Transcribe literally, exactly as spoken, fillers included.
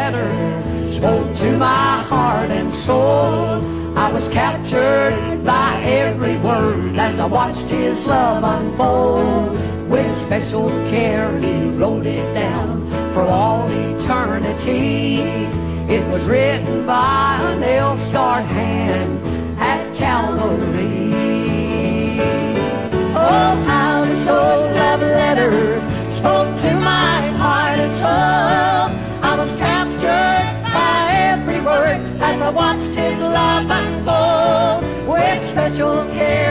letter spoke to my heart and soul. I was captured by every word as I watched his love unfold. With special care he wrote it down for all eternity. It was written by a nail-scarred hand at Calvary. Oh, how this old love letter spoke to my heart and soul. I was captured by every word as I watched his love unfold. With special care